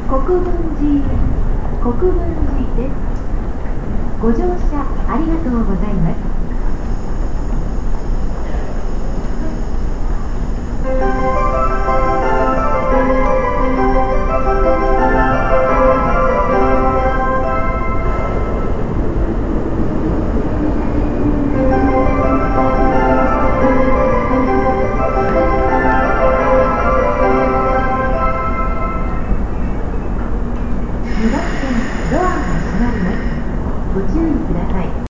国分寺です。ご乗車ありがとうございます。